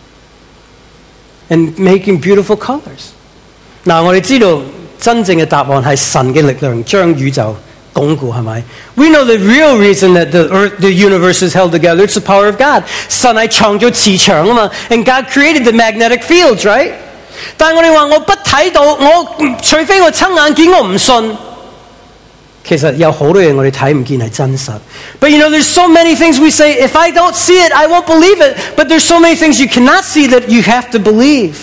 and making beautiful colors. 嗱，我哋知道真正嘅答案係神嘅力量將宇宙鞏固，係咪 ？We know the real reason that the earth, the universe is held together. It's the power of God. 神係創造磁場啊嘛 ，and God created the magnetic fields, right？ 但係我哋話我不睇到，我除非我親眼見，我唔信。其實有好多嘢我哋睇唔見係真實。But you know, there's so many things we say, if I don't see it, I won't believe it. But there's so many things you cannot see that you have to believe.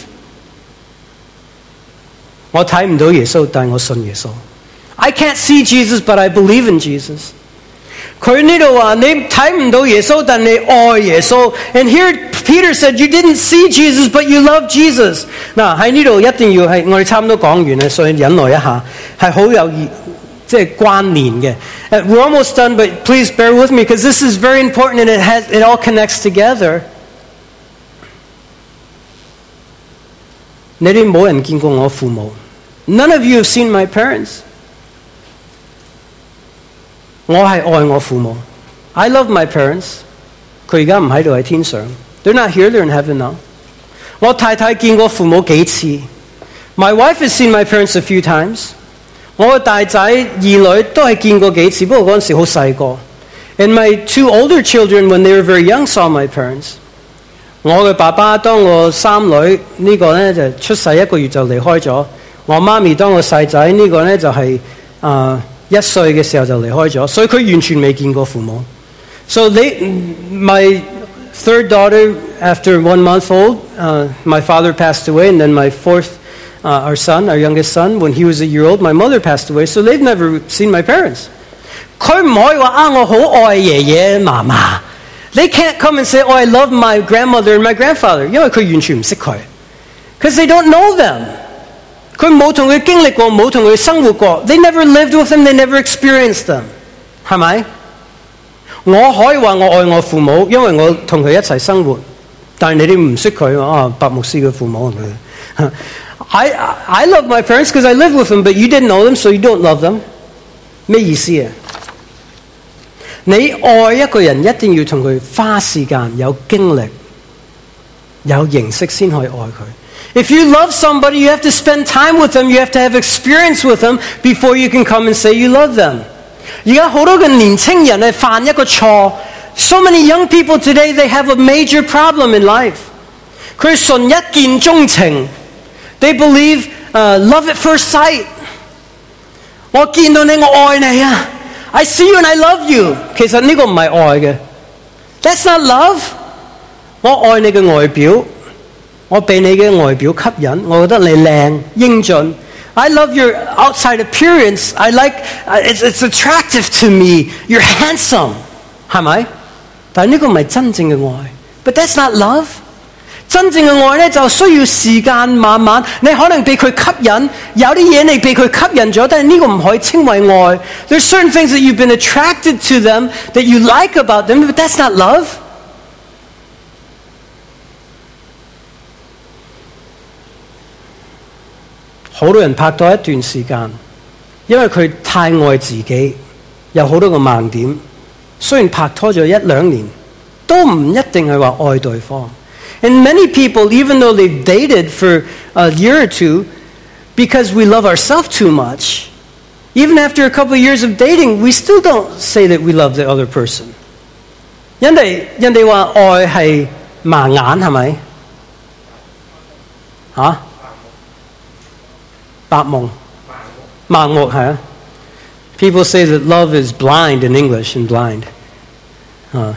我睇唔到耶穌，但我信耶穌。I can't see Jesus, but I believe in Jesus. 佢呢度話你睇唔到耶穌，但你愛耶穌。And here Peter said, you didn't see Jesus, but you love Jesus. 嗱喺呢度一定要係我哋差唔多講完啦，所以忍耐一下，係好有意。即係關聯嘅。Uh, we're almost done, but please bear with me because this is very important and it has it all connects together. 你哋冇人見過我父母。None of you have seen my parents. 我係愛我父母。I love my parents. 佢而家唔喺度喺天上。They're not here, they're in heaven now. 我太太見過父母幾次。My wife has seen my parents a few times. 我嘅大仔二女都係見過幾次，不過嗰陣時好細個。And my two older children, when they were very young, saw my parents. 我嘅爸爸當我三女呢個呢就出世一個月就離開咗。我媽咪當我細仔呢個呢就係啊一歲嘅時候就離開咗，所以佢完全未見過父母。So they, my third daughter, after one month old, uh, my father passed away, and then my fourth, uh, our son, our youngest son, when he was a year old, my mother passed away. So they've never seen my parents. 佢唔可以話啊，我好愛爺爺嫲嫲。They can't come and say, oh, I love my grandmother and my grandfather, 因為佢完全唔識佢。Because they don't know them. 佢冇同佢經歷過，冇同佢生活過。They never lived with them, they never experienced them. 係咪？我可以話我愛我父母，因為我同佢一齊生活。但係你哋唔識佢啊，白牧師嘅父母佢。I I love my parents because I live with them, but you didn't know them, so you don't love them. 咩意思啊？你愛一個人一定要同佢花時間、有經歷、有認識先可以愛佢。If you love somebody, you have to spend time with them. You have to have experience with them before you can come and say you love them. 而家好多嘅年青人係犯一個錯。So many young people today, they have a major problem in life. 佢純一見鍾情。They believe uh, love at first sight. 我見到你，我愛你啊！ I see you and I love you. 其實呢個唔係愛嘅。That's not love. 我愛你嘅外表，我被你嘅外表吸引，我覺得你靚英俊。I love your outside appearance. I like uh, it's, it's attractive to me. You're handsome. 係咪？但係呢個唔係真正嘅愛。But that's not love. 真正嘅愛咧就需要時間慢慢，你可能被佢吸引，有啲嘢你被佢吸引咗，但係呢個唔可以稱為愛。There's certain things that you've been attracted to them, that you like about them, but that's not love. 好多人拍拖一段時間，因為佢太愛自己，有好多個盲點。雖然拍拖咗一兩年，都唔一定係話愛對方。And many people, even though they've dated for a year or two, because we love ourselves too much, even after a couple of years of dating, we still don't say that we love the other person. 人哋人哋話愛係盲眼係咪？嚇？白夢，盲目係啊。People say that love is blind in English and blind. 啊。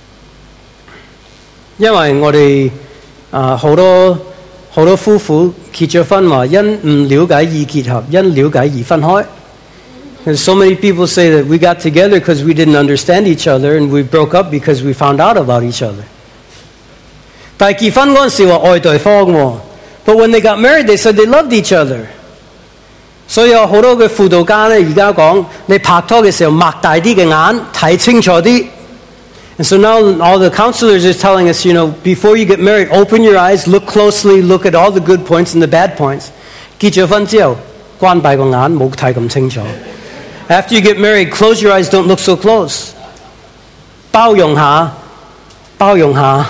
因為我哋啊好多好多夫婦結咗婚話因唔了解而結合，因了解而分開。And so many people say that we got together because we didn't understand each other, and we broke up because we found out about each other. 但係結婚嗰陣時話愛對方喎 ，but when they got married, they said they loved each other. 所以有好多嘅輔導家咧，而家講你拍拖嘅時候擘大啲嘅眼，睇清楚啲。And so now all the counselors are telling us, you know, before you get married, open your eyes, look closely, look at all the good points and the bad points. 結咗婚之後，關閉個眼，冇睇咁清楚。After you get married, close your eyes, don't look so close. 包容下，包容下。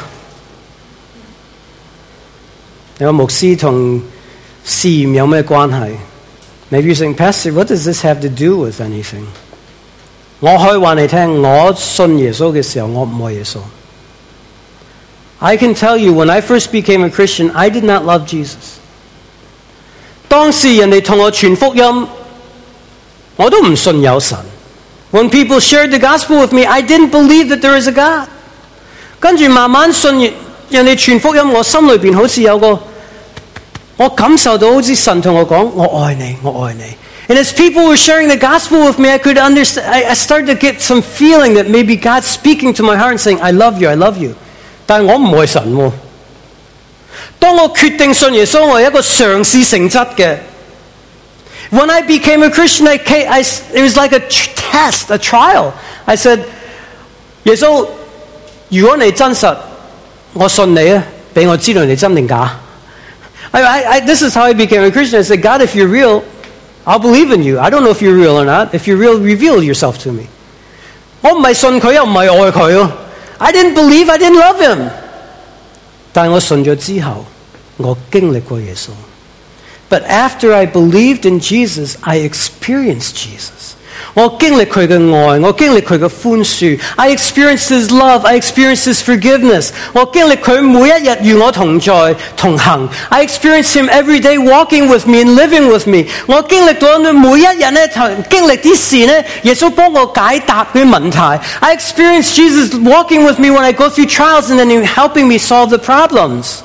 有牧師同試驗有咩關係？ Maybe you're saying, Pastor, what does this have to do with anything? 我可以話你聽，我信耶穌嘅時候，我唔愛耶穌。I can tell you, when I first became a Christian, I did not love Jesus. 當時人哋同我傳福音，我都唔信有神。When people shared the gospel with me, I didn't believe that there is a God. 跟住慢慢信人哋傳福音，我心裏邊好似有個，我感受到好似神同我講，我愛你，我愛你。And as people were sharing the gospel with me, I could understand. I, I started to get some feeling that maybe God's speaking to my heart and saying, "I love you, I love you." 但係我唔愛神喎。當我決定信耶穌，我係一個嘗試成質嘅。When I became a Christian, I came, I, it was like a test, a trial. I said, 耶穌，如果你真實，我信你啊，俾我知道你真定假。I, I, I, this is how I became a Christian. I said, God, if you're real, I'll believe in you. I don't know if you're real or not. If you're real, reveal yourself to me. 我唔係信佢又唔係愛佢咯。 I didn't believe, I didn't love him. 但我信咗之後，我經歷過耶穌。But after I believed in Jesus, I experienced Jesus. 我經歷佢嘅愛，我經歷佢嘅寬恕。I experienced His love. I experienced His forgiveness. 我經歷佢每一日與我同在同行。I experienced Him every day walking with me and living with me. 我經歷到每一日咧，經歷啲事咧，耶穌幫我解答啲問題。I experienced Jesus walking with me when I go through trials and then Him helping me solve the problems.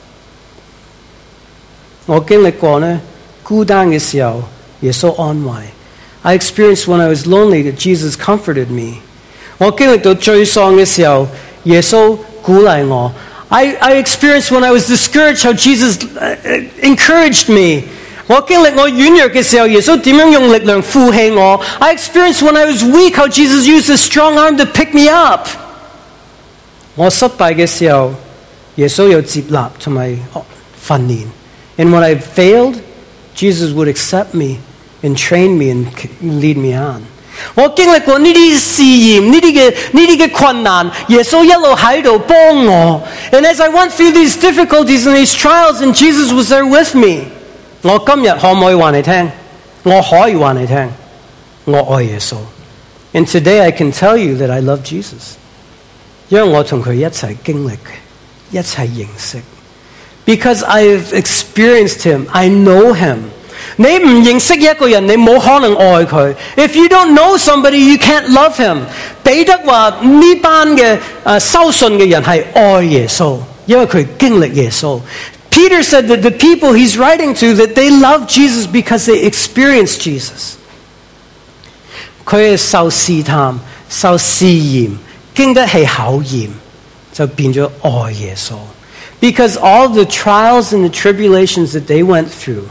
我經歷過咧孤單嘅時候，耶穌安慰。I experienced when I was lonely that Jesus comforted me. 我經歷到最喪嘅時候，耶穌鼓勵我。I, I experienced when I was discouraged how Jesus encouraged me. 我經歷我軟弱嘅時候，耶穌點樣用力量扶起我。I experienced when I was weak how Jesus used His strong arm to pick me up. 我失敗嘅時候，耶穌有接納同埋訓練。And when I failed, Jesus would accept me and train me and lead me on. 我經歷過呢啲試驗，呢啲嘅呢啲嘅困難，耶穌一路喺度幫我。And as I went through these difficulties and these trials, and Jesus was there with me. 我今日可唔可以話你聽？我可以話你聽，我愛耶穌。And today I can tell you that I love Jesus. 因為我同佢一齊經歷，一齊認識。Because I have experienced Him, I know Him. 你唔認識一個人，你冇可能愛佢。If you don't know somebody, you can't love him. 彼得話呢班嘅誒收信嘅人係愛耶穌，因為佢經歷耶穌。Peter said that the people he's writing to, that they love Jesus because they experienced Jesus. 佢係受試探、受試驗，經得起考驗，就變咗愛耶穌。Because all the trials and the tribulations that they went through,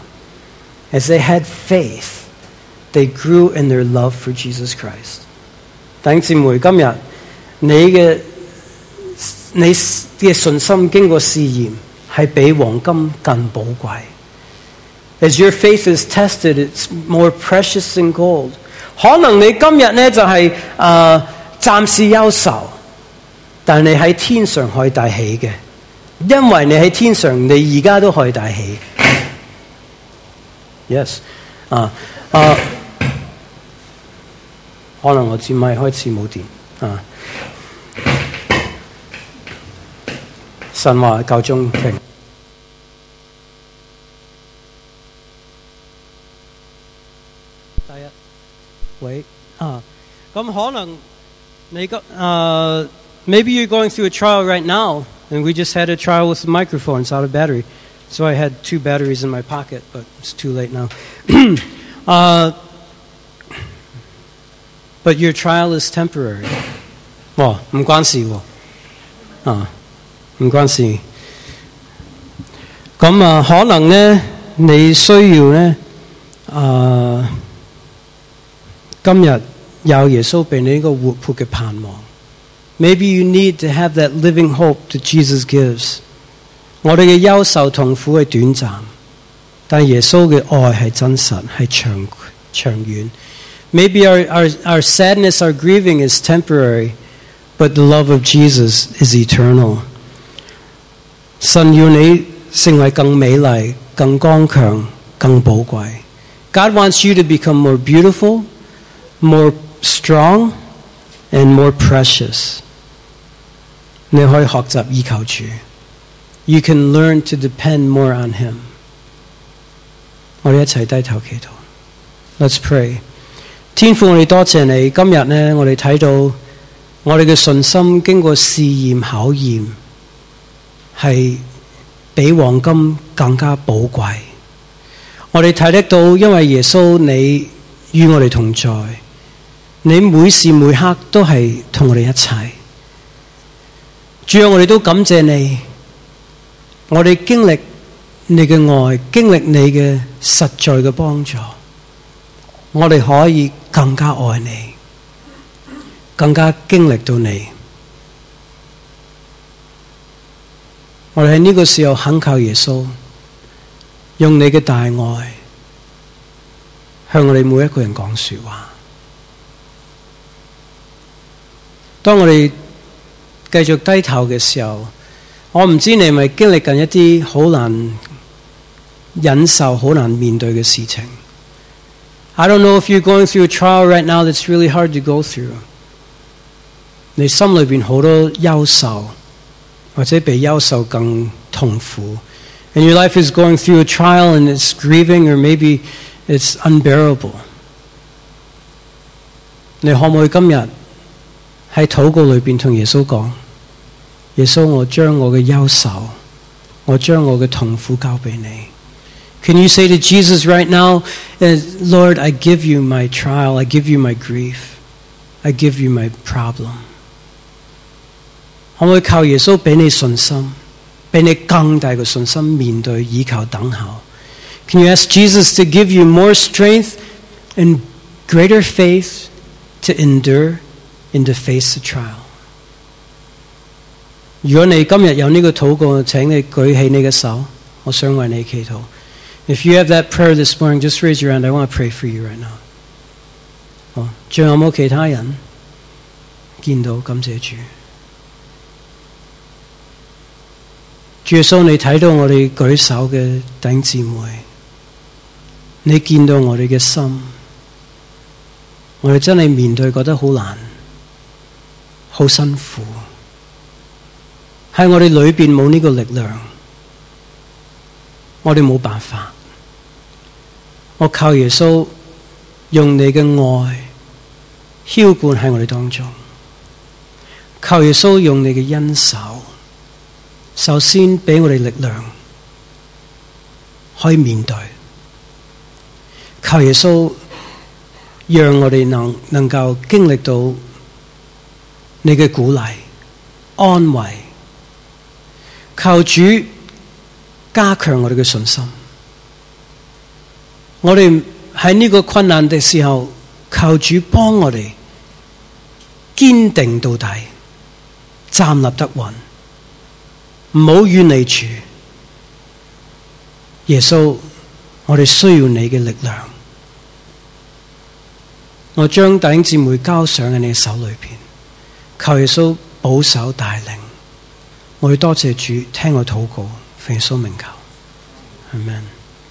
as they had faith, they grew in their love for Jesus Christ. 弟兄姊妹，今日你嘅你嘅信心經過試驗，係比黃金更寶貴。As your faith is tested, it's more precious than gold. 可能你今日呢就係誒暫時憂愁，但你喺天上可以大喜嘅。因為你喺天上，你而家都可以大喜。Yes， 啊啊，可能我支咪開始冇電啊。神話夠鐘停。第一，喂啊，咁可能你個啊 ，maybe you're going through a trial right now. And we just had a trial with the microphone. It's out of battery. So I had two batteries in my pocket, but it's too late now. uh, but your trial is temporary. 哇，唔關事喎。啊，唔關事。咁啊，可能呢，你需要呢，啊，今日有耶穌俾你一個活潑嘅盼望。Maybe you need to have that living hope that Jesus gives. 我哋嘅憂愁痛苦係短暫，但耶穌嘅愛係真實，係長長遠。Maybe our, our, our sadness, our grieving is temporary, but the love of Jesus is eternal. 神要你成為更美麗、更剛強、更寶貴。God wants you to become more beautiful, more strong, and more precious. 你可以學習依靠主。You can learn to depend more on Him. 我哋一齊低頭祈禱。Let's pray. 天父，我哋多謝你。今日呢，我哋睇到我哋嘅信心經過試驗考驗，係比黃金更加寶貴。我哋睇得到，因為耶穌你與我哋同在，你每時每刻都係同我哋一齊。主啊，我哋都感謝你，我哋經歷你嘅愛，經歷你嘅實在嘅幫助，我哋可以更加愛你，更加經歷到你。我哋喺呢個時候懇求耶穌，用你嘅大愛向我哋每一個人講說話。當我哋繼續低頭嘅時候，我唔知你係咪經歷緊一啲好難忍受、好難面對嘅事情。I don't know if you're going through a trial right now that's really hard to go through. 你心裏邊好多憂愁，或者比憂愁更痛苦。And your life is going through a trial and it's grieving or maybe it's unbearable. 你可唔可以今日喺禱告裏邊同耶穌講，耶穌，我將我嘅憂愁，我將我嘅痛苦交俾你。Can you say to Jesus right now, Lord, I give you my trial, I give you my grief, I give you my problem. 可唔可以靠耶穌俾你信心，俾你更大嘅信心面對、倚靠、等候？ Can you ask Jesus to give you more strength and greater faith to endure and to face the trial? 如果你今日有呢個禱告，請你舉起你嘅手，我想為你祈禱。If you have that prayer this morning, just raise your hand. I want to pray for you right now. 好，仲有冇其他人見到？感謝主。主耶穌，你睇到我哋舉手嘅弟兄姊妹，你見到我哋嘅心，我哋真係面對覺得好難，好辛苦，喺我哋裏邊冇呢個力量，我哋冇辦法。我靠耶穌用你嘅愛澆灌喺我哋當中，靠耶穌用你嘅恩手，首先俾我哋力量可以面對，靠耶穌讓我哋能能夠經歷到你嘅鼓勵、安慰，靠主加強我哋嘅信心。我哋喺呢個困難嘅時候，靠主幫我哋堅定到底，站立得穩，唔好遠離主。耶穌，我哋需要你嘅力量。我將弟兄姊妹交上喺你手裏邊，靠耶穌保守帶領。我要多謝主聽我禱告，奉耶穌名求，阿們。